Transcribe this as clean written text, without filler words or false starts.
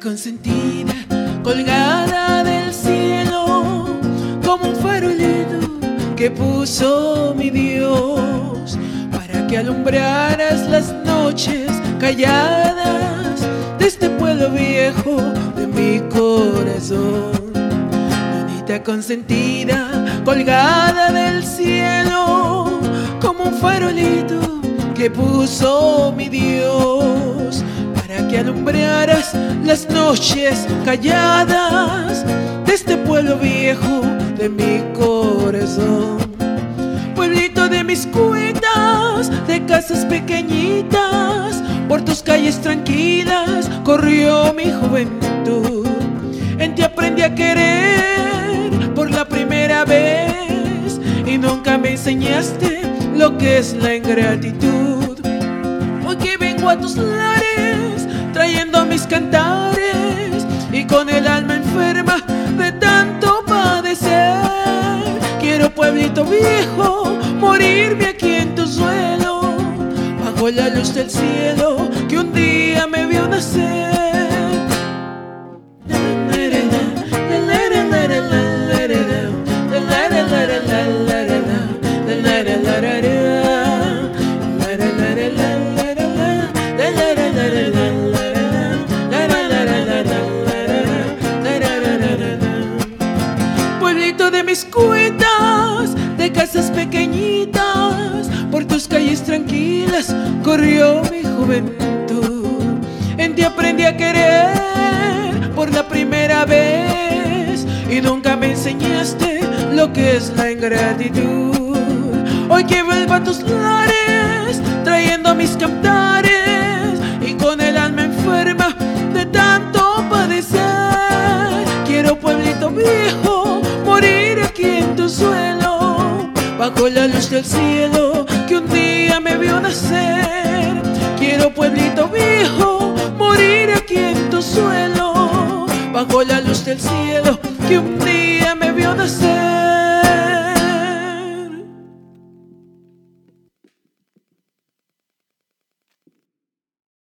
consentida, colgada del cielo, como un farolito que puso mi Dios, para que alumbraras las noches calladas de este pueblo viejo de mi corazón. Donita consentida, colgada del cielo, como un farolito que puso mi Dios, para que alumbraras las noches calladas de este pueblo viejo de mi corazón. Pueblito de mis cuitas, de casas pequeñitas, por tus calles tranquilas corrió mi juventud. En ti aprendí a querer por la primera vez, y nunca me enseñaste lo que es la ingratitud. Hoy que vengo a tus lares trayendo mis cantares, y con el alma enferma de tanto padecer, quiero, pueblito viejo, morirme aquí en tu suelo, bajo la luz del cielo que un día me vio nacer. Pueblito de mis cuitas, de casas pequeñitas, por tus calles tranquilas corrió mi juventud. En ti aprendí a querer por la primera vez, y nunca me enseñaste lo que es la ingratitud. Hoy que vuelvo a tus lares trayendo mis cantares, y con el alma enferma de tanto padecer, quiero, pueblito viejo, morir aquí en tu suelo, bajo la luz del cielo que un día me vio nacer. Quiero, pueblito viejo, morir aquí en tu suelo, bajo la luz del cielo que un día me vio nacer.